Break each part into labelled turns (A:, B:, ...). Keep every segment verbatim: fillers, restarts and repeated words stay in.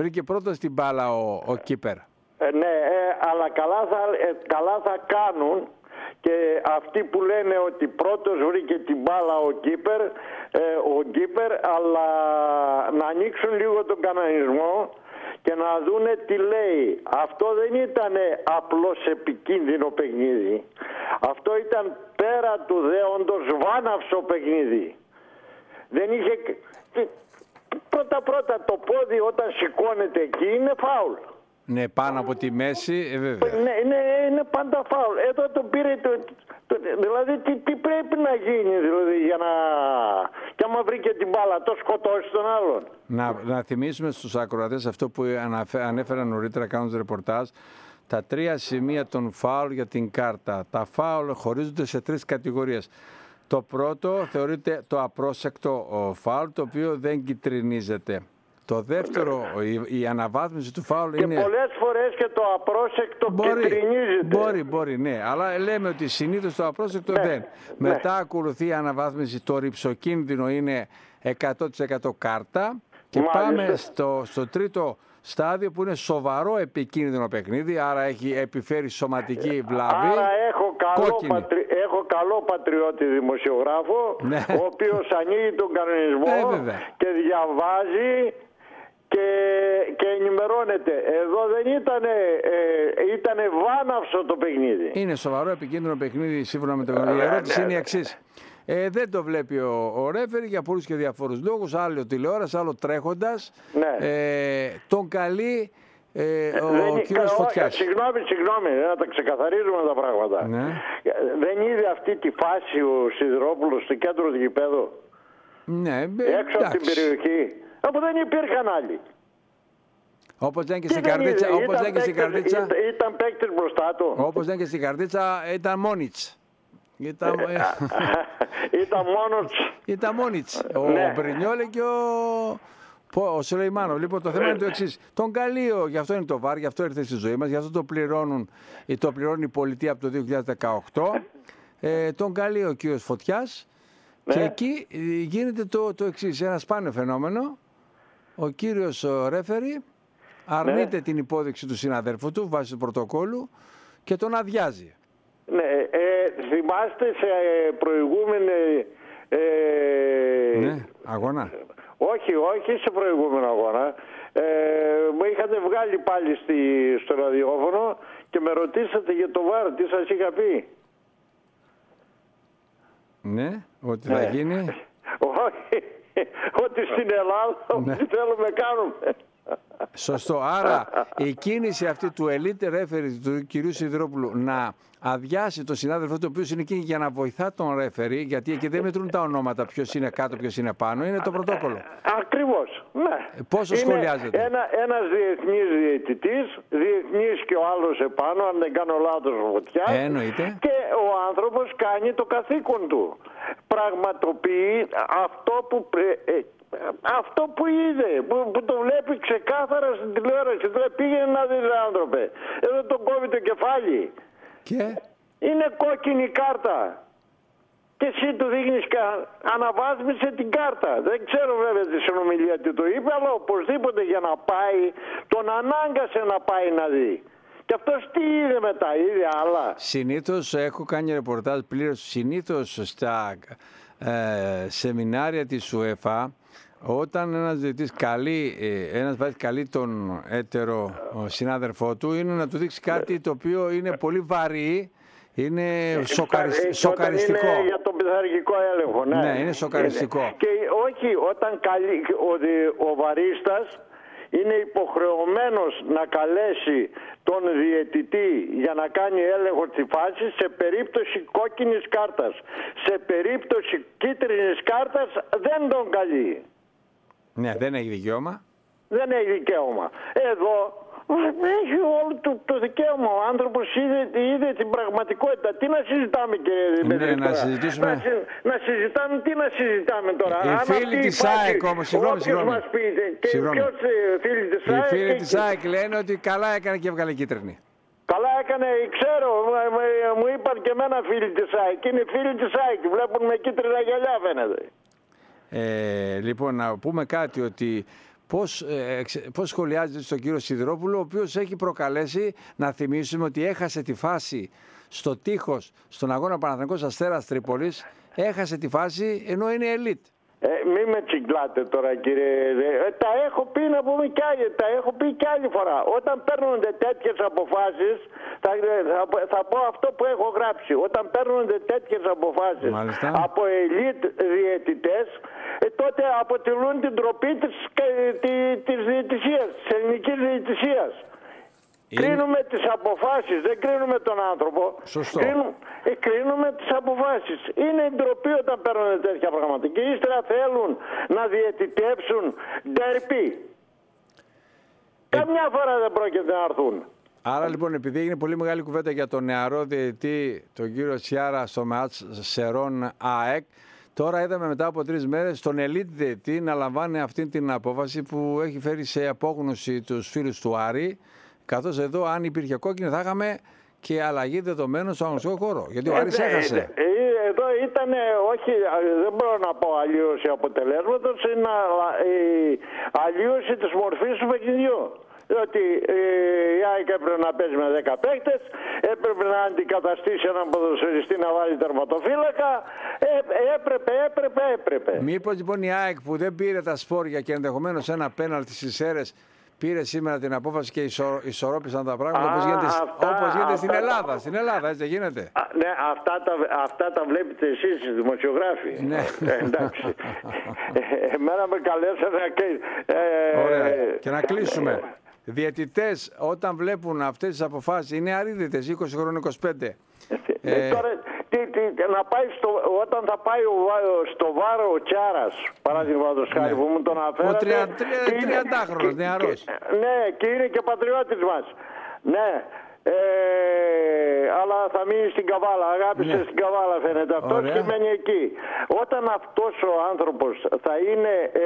A: βρήκε πρώτο στην μπάλα ο, ο κύπερ.
B: Ε, ναι, ε, αλλά καλά θα, ε, καλά θα κάνουν και αυτοί που λένε ότι πρώτος βρήκε την μπάλα ο κύπερ, ε, ο κύπερ, αλλά να ανοίξουν λίγο τον κανονισμό και να δούνε τι λέει. Αυτό δεν ήταν απλώς επικίνδυνο παιχνίδι. Αυτό ήταν πέρα του δέοντος βάναυσο παιχνίδι. Δεν είχε... Πρώτα πρώτα το πόδι όταν σηκώνεται εκεί είναι φάουλ.
A: Ναι, πάνω από τη μέση, ε, βέβαια.
B: Ναι, ναι, είναι πάντα φάουλ. Εδώ το πήρε, το, το, δηλαδή τι, τι πρέπει να γίνει δηλαδή για να... Και άμα βρήκε την μπάλα, το σκοτώσει τον άλλον.
A: Να, να θυμίσουμε στους ακροατές αυτό που αναφέ, ανέφερα νωρίτερα κάνοντας ρεπορτάζ, τα τρία σημεία των φάουλ για την κάρτα. Τα φάουλ χωρίζονται σε τρεις κατηγορίες. Το πρώτο θεωρείται το απρόσεκτο φάουλ, το οποίο δεν κιτρινίζεται. Το δεύτερο, η, η αναβάθμιση του φάουλ
B: και
A: είναι...
B: Και πολλές φορές και το απρόσεκτο
A: μπορεί,
B: κιτρινίζεται.
A: Μπορεί, μπορεί, ναι. Αλλά λέμε ότι συνήθως το απρόσεκτο ναι, δεν. Ναι. Μετά ακολουθεί η αναβάθμιση, το ρυψοκίνδυνο είναι εκατό τοις εκατό κάρτα. Και μάλιστα πάμε στο, στο τρίτο στάδιο που είναι σοβαρό επικίνδυνο παιχνίδι, άρα έχει επιφέρει σωματική βλάβη.
B: Άρα έχω καλό, πατρι... έχω καλό πατριώτη δημοσιογράφο, ναι, ο οποίος ανοίγει τον κανονισμό ε, και διαβάζει και, και ενημερώνεται. Εδώ δεν ήταν, ε, ήτανε βάναυσο το παιχνίδι.
A: Είναι σοβαρό επικίνδυνο παιχνίδι σύμφωνα με τον κανονισμό. Η ερώτηση είναι η εξής. Ε, δεν το βλέπει ο, ο ρέφερι για πολλούς και διαφορούς λόγους, άλλο τηλεόραση, άλλο τρέχοντας.
B: Ναι.
A: Ε, τον καλεί ε, ο,
B: δεν,
A: ο κύριος Φωτιάς.
B: Συγγνώμη, συγγνώμη, να τα ξεκαθαρίζουμε τα πράγματα.
A: Ναι.
B: Δεν είδε αυτή τη φάση ο Σιδηρόπουλος στο κέντρο του γηπέδου.
A: Ναι,
B: έξω από την περιοχή, όπου δεν υπήρχαν άλλοι.
A: Όπως δεν και στην Καρδίτσα. Όπως δεν και στην Καρδίτσα.
B: Ήταν, ήταν παίκτης μπροστά του.
A: Όπως δεν και στην Καρδίτσα ήταν Μόνιτς. Ήταν,
B: ήταν μόνος.
A: Ήταν Μόνιτς. Ο ναι. Μπρινιόλε και ο, ο Σουλεϊμάνο. Λοιπόν, το θέμα είναι το εξής. Τον καλείο, γι' αυτό είναι το βάρ, γι' αυτό ήρθε στη ζωή μας, γι' αυτό το, πληρώνουν, το πληρώνει η πολιτεία από το δύο χιλιάδες δεκαοκτώ. Ε, τον καλεί ο κύριος Φωτιάς. Ναι. Και εκεί γίνεται το, το εξής. Ένα σπάνιο φαινόμενο. Ο κύριος ρέφερι αρνείται ναι. την υπόδειξη του συναδέλφου του βάσει του πρωτοκόλλου και τον αδειάζει.
B: Ναι, ε, θυμάστε σε προηγούμενη... Ε,
A: ναι, αγώνα.
B: Όχι, όχι σε προηγούμενο αγώνα. Ε, μου είχατε βγάλει πάλι στη, στο ραδιόφωνο και με ρωτήσατε για το βάρ, τι σας είχα πει.
A: Ναι, ότι θα ναι. γίνει.
B: Όχι, ότι στην Ελλάδα ναι. τι θέλουμε κάνουμε.
A: Σωστό. Άρα η κίνηση αυτή του elite referee του κυρίου Σιδηρόπουλου να αδειάσει τον συνάδελφο του, ο οποίος είναι εκεί για να βοηθά τον referee, γιατί εκεί δεν μετρούν τα ονόματα ποιος είναι κάτω, ποιος είναι πάνω, είναι το πρωτόκολλο.
B: Ακριβώς. Ναι.
A: Πόσο
B: είναι
A: σχολιάζεται.
B: Ένα, ένας διεθνής διαιτητής, διεθνής και ο άλλος επάνω, αν δεν κάνω λάθος Φωτιάς.
A: Ε, εννοείται.
B: Και ο άνθρωπος κάνει το καθήκον του. Πραγματοποιεί αυτό που... Ε, ε, αυτό που είδε, που, που το βλέπει ξεκάθαρα στην τηλεόραση. Τώρα πήγαινε να δει, άνθρωπε. Εδώ τον κόβει το κεφάλι.
A: Και?
B: Είναι κόκκινη κάρτα. Και εσύ του δείχνεις κα... αναβάθμισε την κάρτα. Δεν ξέρω βέβαια τη συνομιλία τι το είπε, αλλά οπωσδήποτε για να πάει, τον ανάγκασε να πάει να δει. Και αυτός τι είδε μετά, είδε άλλα. Συνήθως
A: έχω κάνει ρεπορτάζ πλήρως, συνήθως στα ε, σεμινάρια της UEFA, όταν ένας διαιτητής καλεί, ένας βάζει καλεί τον έτερο συνάδελφό του, είναι να του δείξει κάτι το οποίο είναι πολύ βαρύ, είναι σοκαρισ... σοκαριστικό.
B: Είναι για τον πειθαρχικό έλεγχο, ναι.
A: Ναι, είναι σοκαριστικό.
B: Είναι. Και όχι, όταν καλεί, ο, ο βαρίστας είναι υποχρεωμένος να καλέσει τον διαιτητή για να κάνει έλεγχο τη φάση σε περίπτωση κόκκινης κάρτας. Σε περίπτωση κίτρινης κάρτας δεν τον καλεί.
A: Ναι, δεν έχει δικαίωμα.
B: Δεν έχει δικαίωμα. Εδώ έχει όλο το, το δικαίωμα. Ο άνθρωπος είδε, είδε την πραγματικότητα. Τι να συζητάμε, κύριε Δημήτρη?
A: Ναι, να συζητήσουμε.
B: Να, να συζητάμε, τι να συζητάμε τώρα?
A: Οι φίλοι της ΑΕΚ όμως, συγγνώμη, συγγνώμη.
B: Μας πείτε, και ποιος φίλοι της ΑΕΚ?
A: Οι φίλοι της ΑΕΚ λένε ότι καλά έκανε και έβγαλε κίτρινη.
B: Καλά έκανε, ξέρω, μου είπαν και εμένα φίλοι της ΑΕΚ. Είναι φίλοι της ΑΕΚ, βλέπουν με κίτρινα γυαλιά φαίνεται.
A: Ε, λοιπόν, να πούμε κάτι, ότι πώς, ε, πώς σχολιάζεται στον κύριο Σιδηρόπουλο, ο οποίος έχει προκαλέσει, να θυμίσουμε ότι έχασε τη φάση στο τείχος, στον αγώνα Παναθηναϊκός Αστέρας Τρίπολης, έχασε τη φάση ενώ είναι ελίτ.
B: Ε, μη με τσιγκλάτε τώρα, κύριε. Ε, τα έχω πει να πούμε κι άλλη, τα έχω πει κι άλλη φορά. Όταν παίρνονται τέτοιες αποφάσεις, θα, θα, θα πω αυτό που έχω γράψει. Όταν παίρνονται τέτοιες αποφάσεις
A: Μάλιστα.
B: από ελίτ διαιτητές, ε, τότε αποτελούν την ντροπή της, της, της διαιτησίας, της ελληνικής διαιτησίας. Είναι... Κρίνουμε τις αποφάσεις, δεν κρίνουμε τον άνθρωπο.
A: Σωστό.
B: Κρίνουμε, ε, κρίνουμε τις αποφάσεις. Είναι ντροπή όταν παίρνουν τέτοια πράγματα. Και ύστερα θέλουν να διαιτητεύσουν ντερπί. Ε... Καμιά φορά δεν πρόκειται να έρθουν.
A: Άρα λοιπόν, επειδή έγινε πολύ μεγάλη κουβέντα για τον νεαρό διαιτητή, τον κύριο Τσιάρα, στο ΜΑΤΣ Σερών ΑΕΚ, τώρα είδαμε μετά από τρεις μέρες τον ελίτ διαιτητή να λαμβάνει αυτή την απόφαση που έχει φέρει σε απόγνωση τους φίλους του Άρη. Καθώς εδώ, αν υπήρχε κόκκινη, θα είχαμε και αλλαγή δεδομένων στο αγωνιστικό χώρο. Γιατί ο Άρης έχασε.
B: Ε, ε, εδώ ήταν, όχι, δεν μπορώ να πω αλλίωση αποτελέσματος, είναι η αλλίωση της μορφής του παιχνιδιού. Διότι η ΑΕΚ έπρεπε να παίζει με δέκα παίκτες, έπρεπε να αντικαταστήσει έναν ποδοσφαιριστή να βάλει τερματοφύλακα, ε, έπρεπε, έπρεπε, έπρεπε.
A: Μήπως λοιπόν η ΑΕΚ που δεν πήρε τα σπόρια και ενδεχομένως ένα πέναλτι στις Σέρρες, πήρε σήμερα την απόφαση και ισο, ισορρόπησαν τα πράγματα, όπως γίνεται, αυτά, όπως γίνεται αυτά, στην Ελλάδα. Στην Ελλάδα, έτσι δεν γίνεται.
B: Α, ναι, αυτά τα, αυτά τα βλέπετε εσείς οι δημοσιογράφοι.
A: Ναι.
B: Ε, εντάξει. ε, εμένα με καλέσανε και... Ε,
A: Ωραία. Και να κλείσουμε. Διαιτητές όταν βλέπουν αυτές τις αποφάσεις, είναι αρίδητες, είκοσι χρόνων, είκοσι πέντε.
B: Ε, ε, τώρα, τι, τι, να πάει στο, όταν θα πάει ο, στο Βάρο ο Τσιάρας, παραδείγματος χάρη, ναι, που μου τον αναφέρατε.
A: Ο τριαντάχρονος, νεαρός.
B: Ναι, και είναι και πατριώτης μας. Ναι. Ε, αλλά θα μείνει στην Καβάλα, αγάπησε, ναι, στην Καβάλα φαίνεται αυτός. Ωραία. Και μένει εκεί. Όταν αυτός ο άνθρωπος θα είναι, ε,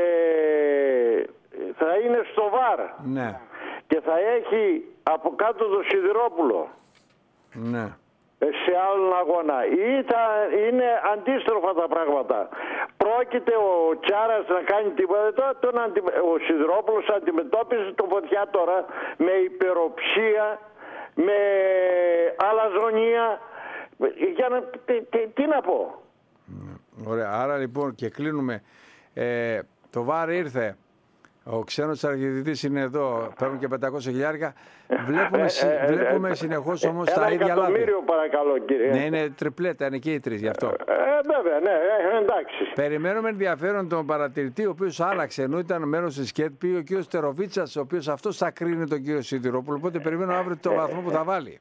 B: θα είναι στο Βάρ,
A: ναι,
B: και θα έχει από κάτω το Σιδηρόπουλο,
A: ναι,
B: σε άλλον αγώνα, ή θα είναι αντίστροφα τα πράγματα. Πρόκειται ο Τσιάρας να κάνει τίποτα, τον αντι... ο Σιδηρόπουλος αντιμετώπιζε το Φωτιά τώρα με υπεροψία, με αλαζονία, για να... τι, τι, τι να πω.
A: Ωραία, άρα λοιπόν και κλείνουμε. Ε, το ΒΑΡ ήρθε. Ο ξένος αρχιδιετής είναι εδώ, παίρνουν και πεντακόσια χιλιάρικα. Βλέπουμε, ε, ε, βλέπουμε ε, συνεχώς όμως ε, τα ίδια λάθη. Ένα
B: εκατομμύριο παρακαλώ, κύριε.
A: Ναι, είναι τριπλέτα, είναι και οι τρεις γι' αυτό.
B: Ε, βέβαια, ναι, ε, εντάξει.
A: Περιμένουμε ενδιαφέρον τον παρατηρητή, ο οποίος άλλαξε, ενώ ήταν μέρος της ΚΕΤΠΗ, ο κύριος Τεροβίτσας, ο οποίος αυτός θα κρίνει τον κύριο Σιδηρόπουλο. Οπότε περιμένω αύριο το βαθμό που θα βάλει.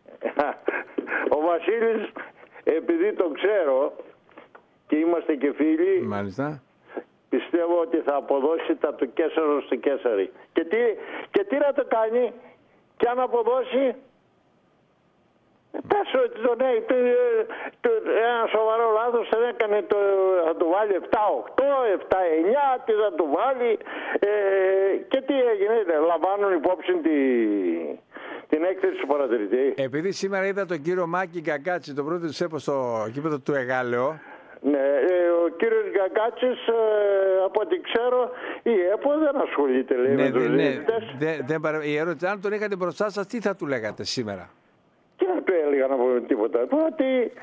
B: Ο Βασίλης, επειδή τον ξέρω και είμαστε και φίλοι.
A: Μάλιστα.
B: Πιστεύω ότι θα αποδώσει τα του Κέσσαρο στο Κέσσαρι. Και τι, και τι να το κάνει, και αν αποδώσει, πες ότι τον έχει, ένα σοβαρό λάθος δεν έκανε, το, θα του βάλει επτά οκτώ, επτά εννιά, τι θα του βάλει, ε, και τι έγινε, λαμβάνουν υπόψη τη, την έκθεση του παρατηρητή.
A: Επειδή σήμερα είδα τον κύριο Μάκη Γκαγκάτση, τον πρώτο της ΕΠΟ στο γήπεδο του Εγάλεο.
B: Ναι, ο κύριος Γκαγκάτσης, από ό,τι ξέρω, η ΕΠΟ δεν ασχολείται, λέει,
A: ναι,
B: με τους
A: ναι,
B: διαιτητές.
A: Ναι, δεν παρα... Η ερώτηση, αν τον είχατε μπροστά σας, τι θα του λέγατε σήμερα?
B: Τι να του έλεγα να πούμε τίποτα. Ότι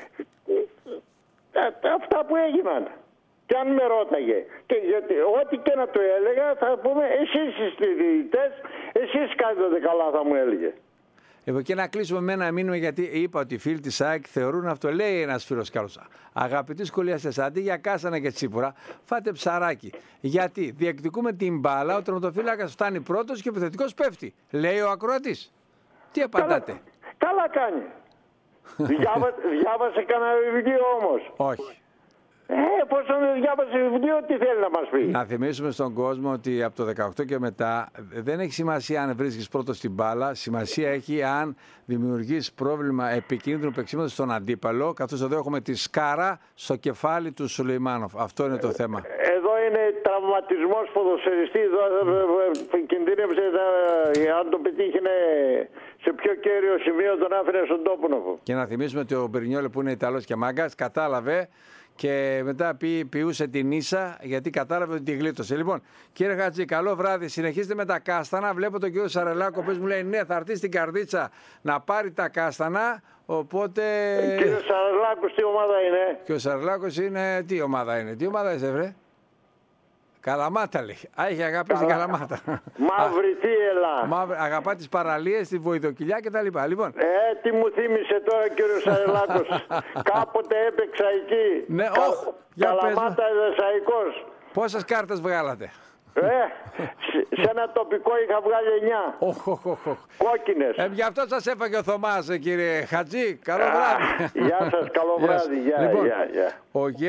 B: αυτά που έγιναν. Και αν με ρώταγε. Και γιατί ό,τι και να του έλεγα, θα πούμε, εσείς είστε διαιτητές, εσείς κάνετε καλά, θα μου έλεγε.
A: Λοιπόν, και να κλείσουμε με ένα μήνυμα, γιατί είπα ότι οι φίλοι της ΑΕΚ θεωρούν αυτό. Λέει ένας φίλος καλός. Αγαπητοί σχολιαστές, αντί για Κάσανα και Τσίπουρα, φάτε ψαράκι. Γιατί διεκδικούμε την μπάλα, ο τερματοφύλακας φτάνει πρώτος και ο επιθετικός πέφτει. Λέει ο ακροατής. Τι απαντάτε?
B: Καλά, καλά κάνει. Διάβα, διάβασε κανένα βιβλίο όμως?
A: Όχι.
B: Ε, πώς δεν διάβασε βιβλίο, τι θέλει να μας πει?
A: Να θυμίσουμε στον κόσμο ότι από το δεκαοκτώ και μετά δεν έχει σημασία αν βρίσκεις πρώτο στην μπάλα. Σημασία έχει αν δημιουργείς πρόβλημα επικίνδυνου παίξηματος στον αντίπαλο. Καθώς εδώ έχουμε τη σκάρα στο κεφάλι του Σουλεϊμάνοφ. Αυτό είναι το θέμα.
B: Εδώ είναι τραυματισμός ποδοσφαιριστή. Mm. Κινδύνευσε αν το πετύχαινε σε πιο κέριο σημείο, τον άφηνε στον τόπο.
A: Και να θυμίσουμε ότι ο Μπρινιόλε, που είναι Ιταλός και μάγκας, κατάλαβε και μετά πει, ποιούσε την ίσα γιατί κατάλαβε ότι τη γλίτωσε. Λοιπόν, κύριε Χατζή, καλό βράδυ. Συνεχίστε με τα κάστανα. Βλέπω τον κύριο Σαρελάκο που μου λέει ναι, θα έρθει στην Καρδίτσα να πάρει τα κάστανα. Οπότε.
B: Ε, κύριε Σαρελάκος, τι ομάδα είναι?
A: Και ο Σαρελάκος είναι. Τι ομάδα είναι, τι ομάδα είσαι, βρε? Καλαμάτα λέει. Α, έχει αγάπη στην Καλαμάτα.
B: Μαύρη θύελα.
A: Μαύρη, αγαπά τις παραλίες, τη βοηδοκυλιά κτλ. Λοιπόν.
B: Ε, τι μου θύμισε τώρα κύριο Σαρελάκος. Κάποτε έπαιξα εκεί.
A: Ναι,
B: Κα...
A: όχ, για
B: Καλαμάτα Εδεσσαϊκός.
A: Πόσες κάρτες βγάλατε?
B: Ε, σε ένα τοπικό είχα βγάλει εννιά.
A: Οχ, οχ, οχ.
B: Κόκκινες.
A: Ε, γι' αυτό σας έφαγε ο Θωμάς, κύριε Χατζή. Καλό βράδυ.
B: Γεια σας, καλό βράδυ. Γεια,
A: Λοιπόν,
B: γεια, γεια.
A: Ο